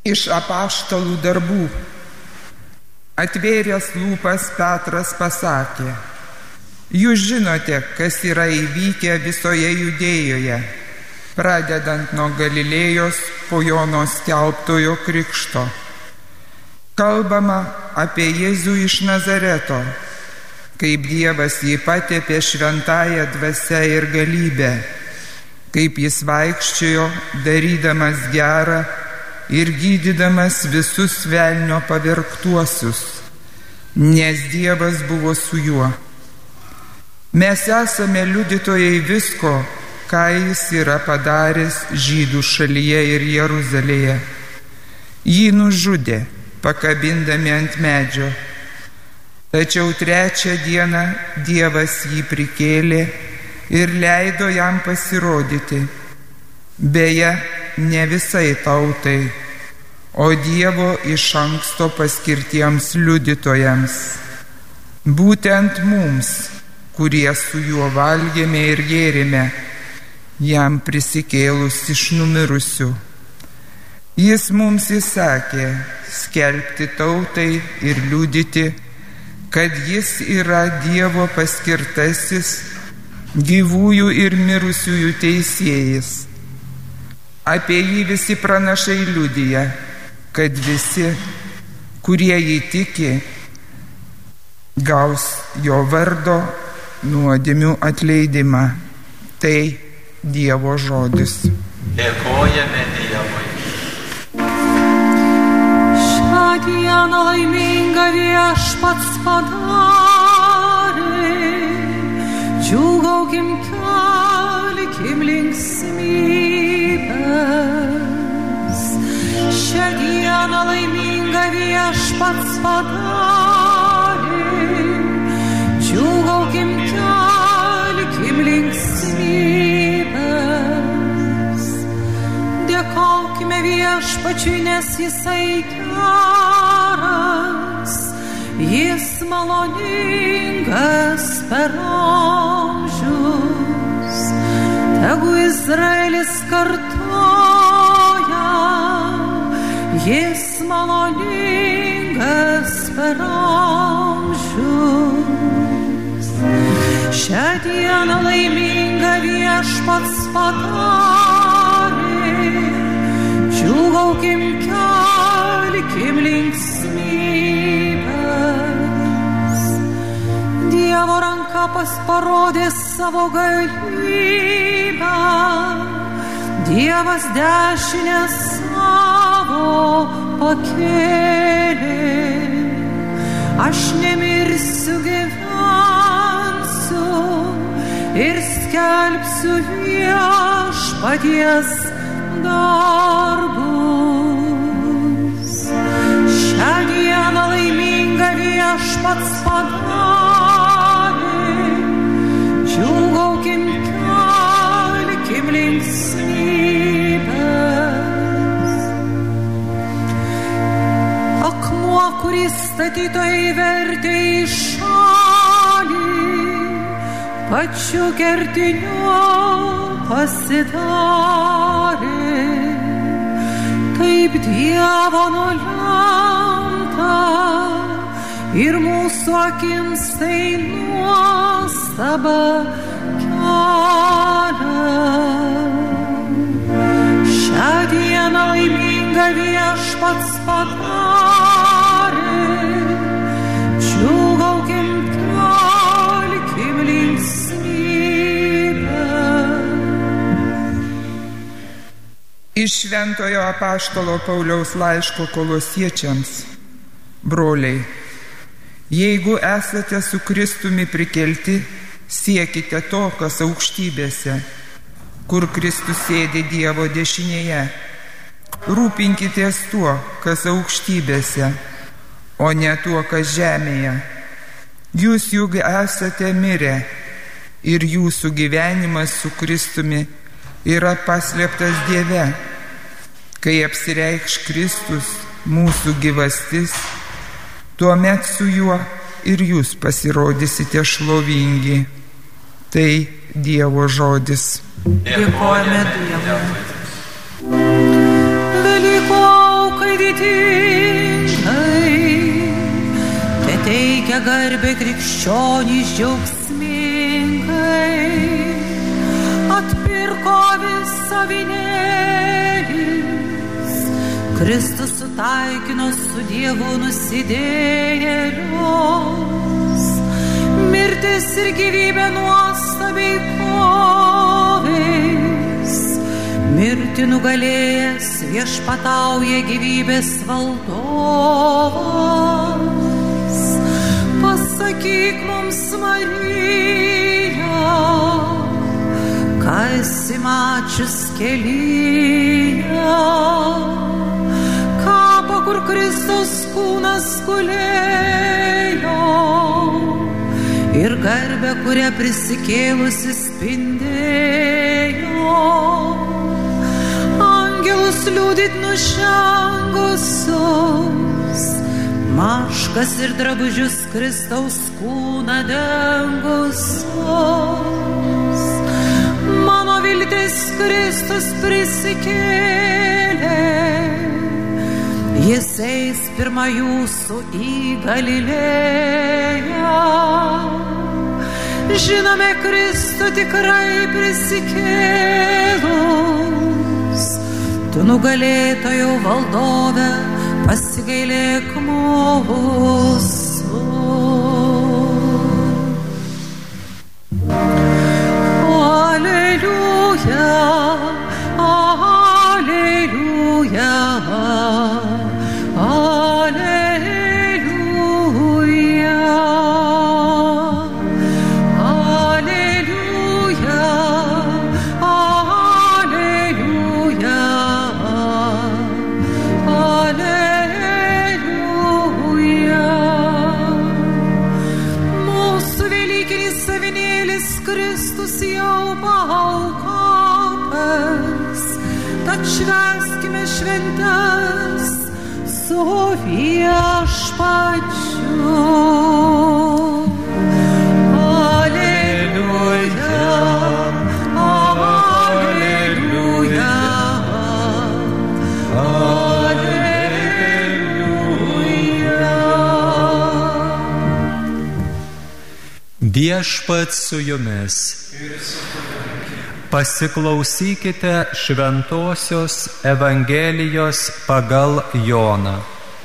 Iš apaštalų darbų. Atvėręs lūpas Petras pasakė: Jūs žinote, kas yra įvykę visoje Judėjoje, pradedant nuo Galilėjos po Jono skelbtojo krikšto. Kalbama apie Jėzų iš Nazareto, kaip Dievas jį patepė šventąja dvasia ir galybė, kaip jis vaikščiojo, darydamas gerą ir gydydamas visus velnio pavergtuosius, nes Dievas buvo su juo. Mes esame liudytojai visko, ką jis yra padaręs Žydų šalyje ir Jeruzalėje. Jį nužudė, pakabindami ant medžio. Tačiau trečią dieną Dievas jį prikėlė ir leido jam pasirodyti. Beje, ne visai tautai, o Dievo iš anksto paskirtiems liudytojams. Būtent mums, kurie su juo valgėme ir gėrėme, jam prisikėlus iš numirusių. Jis mums įsakė skelbti tautai ir liudyti, kad jis yra Dievo paskirtasis, gyvųjų ir mirusiųjų teisėjas. Apie jį visi pranašai liudija, kad visi, kurie jį tiki, gaus jo vardo nuodėmių atleidimą. Tai Dievo žodis. Dėkojame Dievui. Šią dieną laimingą Viešpats padarė, džiūgaukim, kelkim linksmybes. Šią dieną laimingą Viešpats padarė, džiūgaukim, kelkim linksmybes. Dėkokime Viešpačiui, nes jisai geras, jis maloningas per amžius. Tegu Izraelis kartoja, jis maloningas per amžius. Šią dieną laimingą Viešpats padarė, džiūgaukim, kelkim linksmybes. Dievo ranka parodė savo galybę, Dievas dešinę savo pakėlė. Aš nemirsiu, gyvensiu ir skelbsiu Viešpaties darbus. Šią dieną laimingą Viešpats padarė, džiūgaukim, kelkim linksmybes. Akmuo, kurį statytojai vertė į šalį, pačiu kertiniu pasidarė. Taip Dievo nulemta ir mūsų akims tai nuostaba kelia. Šią dieną laimingą Viešpats padarė, džiūgaukim, kelkim linksmybes. Iš šventojo apaštalo Pauliaus laiško Kolosiečiams. Broliai, jeigu esate su Kristumi prikelti, siekite to, kas aukštybėse, kur Kristus sėdi Dievo dešinėje. Rūpinkitės tuo, kas aukštybėse, o ne tuo, kas žemėje. Jūs juk esate mirę ir jūsų gyvenimas su Kristumi yra paslėptas Dieve. Kai apsireikš Kristus, mūsų gyvastis, tuomet su juo ir jūs pasirodysite šlovingi. Tai Dievo žodis. Dėkojame Dievui. Velykų aukai valdytingai, te teikia garbę krikščionys džiaugsmingai, atpirko visą avinėlis, Kristus sutaikino su Dievu nusidėjėlius, mirtis ir gyvybė nuostabiai kovės, mirtį nugalėjęs viešpatauja gyvybės valdovas. Pasakyk mums, Marija, ką esi mačius kelyje, kapą, kur Kristaus kūnas gulėjo, ir garbę, kurią prisikėlusi spindėjo, angelus liūdyt nužengusius, maškas ir drabužius Kristaus kūną dengusius. Mano viltis Kristus prisikėlė, Jis eis pirma jūsų į Galilėją. Žinome Kristų tikrai prisikėlus, tu nugalėtojų valdove, pasigailėk mūsų. Aleliuja, aleliuja, aleliuja, aleliuja, aleliuja, aleliuja. Mūsų velykinis avinėlis Kristus jau paaukotas, tad švęskime šventes su viešpačiu. Aleliuja, aleliuja, aleliuja. Viešpats su jumis. Pasiklausykite šventosios Evangelijos pagal Joną.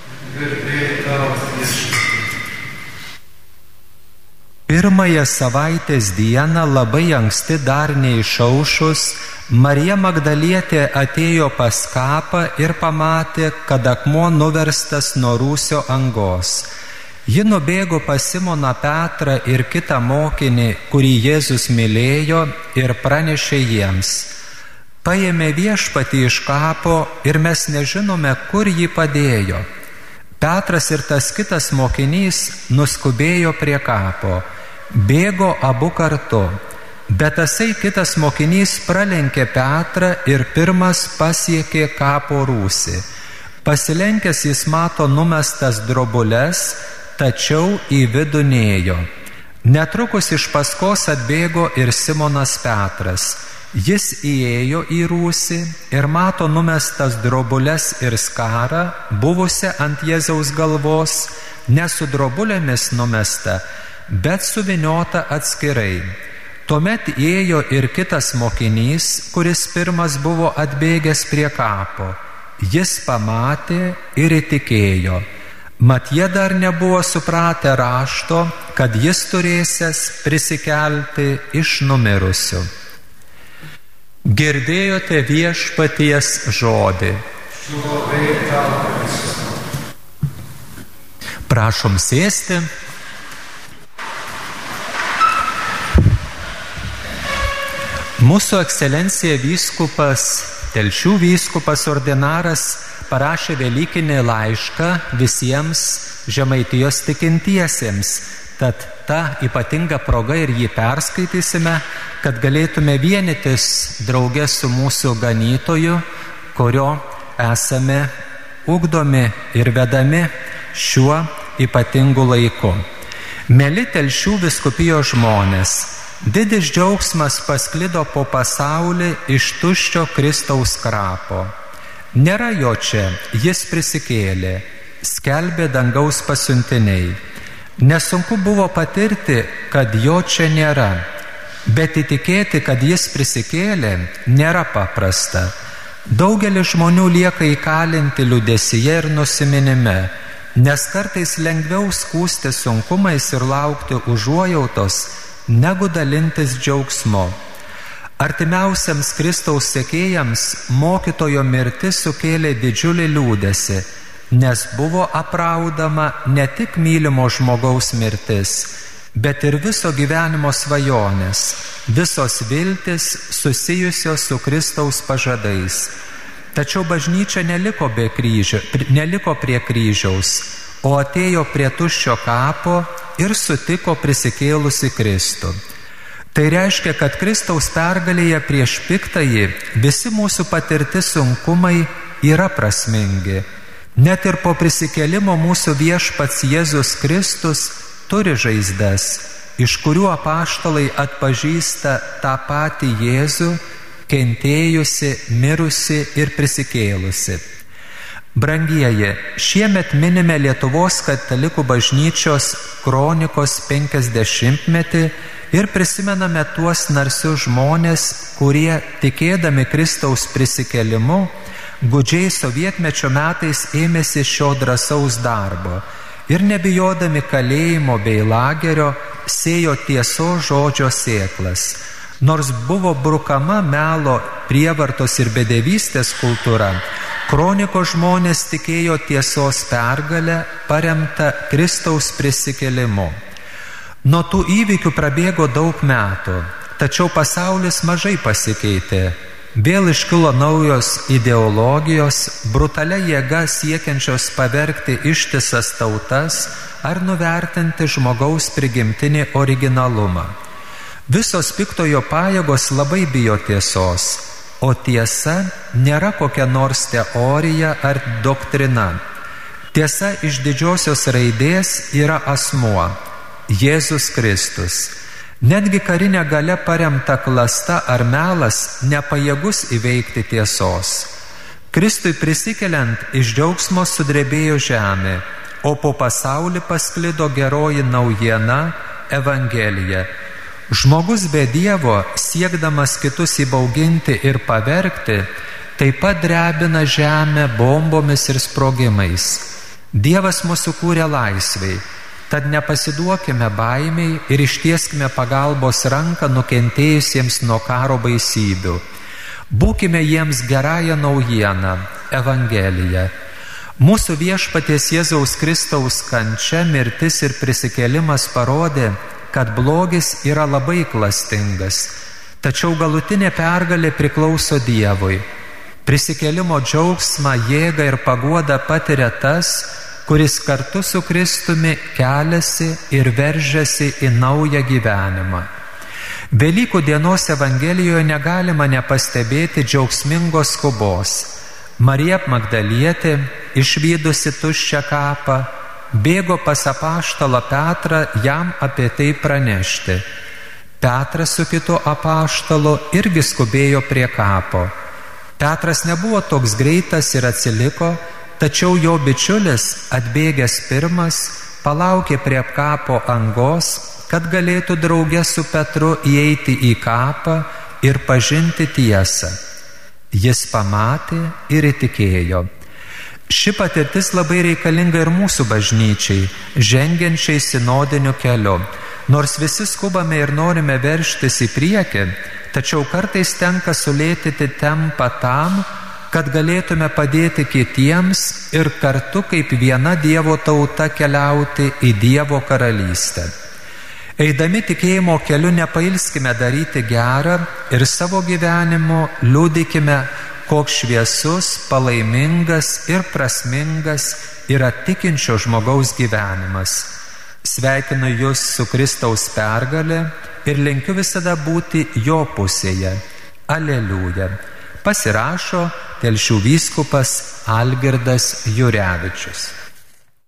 Pirmąją savaitės dieną labai anksti dar neišaušus, Marija Magdalietė atėjo pas kapą ir pamatė, kad akmuo nuverstas nuo rūsio angos. Ji nubėgo pas Simoną Petrą ir kitą mokinį, kurį Jėzus mylėjo, ir pranešė jiems: paėmė viešpatį iš kapo ir mes nežinome, kur jį padėjo. Petras ir tas kitas mokinys nuskubėjo prie kapo. Bėgo abu kartu, bet tasai kitas mokinys pralenkė Petrą ir pirmas pasiekė kapo rūsį. Pasilenkęs jis mato numestas drobules, tačiau į vidų nėjo. Netrukus iš paskos atbėgo ir Simonas Petras. Jis įėjo į rūsį ir mato numestas drobules ir skarą, buvusią ant Jėzaus galvos, ne su drobulėmis numesta, bet suviniota atskirai. Tuomet įėjo ir kitas mokinys, kuris pirmas buvo atbėgęs prie kapo. Jis pamatė ir įtikėjo. Mat jie dar nebuvo supratę rašto, kad jis turėsęs prisikelti iš numirusių. Girdėjote viešpaties žodį. Prašom sėsti. Mūsų ekscelencija vyskupas, Telšių vyskupas ordinaras parašė velykinį laišką visiems Žemaitijos tikintiesiems. Tad ta ypatinga proga ir jį perskaitysime, kad galėtume vienytis drauge su mūsų ganytoju, kurio esame ugdomi ir vedami šiuo ypatingu laiku. Mėly Telšių vyskupijos žmonės, didis džiaugsmas pasklido po pasaulį iš tuščio Kristaus krapo. Nėra jo čia, jis prisikėlė, skelbė dangaus pasiuntiniai. Nesunku buvo patirti, kad jo čia nėra, bet įtikėti, kad jis prisikėlė, nėra paprasta. Daugelis žmonių lieka įkalinti liūdesyje ir nusiminime, nes kartais lengviau skųsti sunkumais ir laukti užuojautos, negu dalintis džiaugsmu. Artimiausiams Kristaus sekėjams mokytojo mirtis sukėlė didžiulį liūdesį, nes buvo apraudama ne tik mylimo žmogaus mirtis, bet ir viso gyvenimo svajonės, visos viltis susijusios su Kristaus pažadais. Tačiau bažnyčia neliko prie kryžiaus, o atėjo prie tuščio kapo ir sutiko prisikėlusi Kristų. Tai reiškia, kad Kristaus pergalėje prieš piktąjį visi mūsų patirti sunkumai yra prasmingi. Net ir po prisikėlimo mūsų viešpats Jėzus Kristus turi žaizdas, iš kurių apaštalai atpažįsta tą patį Jėzų, kentėjusi, mirusi ir prisikėlusi. Brangieji, šiemet minime Lietuvos katalikų bažnyčios kronikos 50-metį ir prisimename tuos narsius žmonės, kurie, tikėdami Kristaus prisikėlimu, gūdžiai sovietmečio metais ėmėsi šio drąsaus darbo ir nebijodami kalėjimo bei lagerio sėjo tiesos žodžio sėklas. Nors buvo brukama melo, prievartos ir bedevystės kultūra, kronikos žmonės tikėjo tiesos pergalę, paremta Kristaus prisikėlimu. Nuo tų įvykių prabėgo daug metų, tačiau pasaulis mažai pasikeitė. Vėl iškilo naujos ideologijos, brutalia jėga siekiančios pavergti ištisas tautas ar nuvertinti žmogaus prigimtinį originalumą. Visos piktojo pajėgos labai bijo tiesos, o tiesa nėra kokia nors teorija ar doktrina. Tiesa iš didžiosios raidės yra asmuo, Jėzus Kristus. Netgi karinė galia paremta klasta ar melas nepajėgus įveikti tiesos. Kristui prisikeliant iš džiaugsmo sudrebėjo žemė, o po pasaulį pasklido geroji naujiena, Evangelija. Žmogus be Dievo, siekdamas kitus įbauginti ir pavergti, taip pat drebina žemę bombomis ir sprogimais. Dievas mūsų kūrė laisvei, tad nepasiduokime baimiai ir ištieskime pagalbos ranką nukentėjusiems nuo karo baisybių. Būkime jiems gerąją naujieną, Evangeliją. Mūsų viešpaties Jėzaus Kristaus kančia, mirtis ir prisikėlimas parodė, kad blogis yra labai klastingas, tačiau galutinė pergalė priklauso Dievui. Prisikėlimo džiaugsmą, jėgą ir paguodą patiria tas, kuris kartu su Kristumi keliasi ir veržiasi į naują gyvenimą. Velykų dienos Evangelijoje negalima nepastebėti džiaugsmingos skubos. Marija Magdalietė, išvydusi tuščią kapą, bėgo pas apaštalą Petrą jam apie tai pranešti. Petras su kitu apaštalu irgi skubėjo prie kapo. Petras nebuvo toks greitas ir atsiliko, tačiau jo bičiulis, atbėgęs pirmas, palaukė prie kapo angos, kad galėtų drauge su Petru įeiti į kapą ir pažinti tiesą. Jis pamatė ir įtikėjo. Ši patirtis labai reikalinga ir mūsų bažnyčiai, žengiančiai sinodiniu keliu. Nors visi skubame ir norime veržtis į priekį, tačiau kartais tenka sulėtyti tempą tam, kad galėtume padėti kitiems ir kartu kaip viena Dievo tauta keliauti į Dievo karalystę. Eidami tikėjimo keliu nepailskime daryti gerą ir savo gyvenimu liudykime, koks šviesus, palaimingas ir prasmingas yra tikinčio žmogaus gyvenimas. Sveikinu Jūs su Kristaus pergalė ir linkiu visada būti jo pusėje. Aleliuja. Pasirašo Telšių vyskupas Algirdas Jurevičius.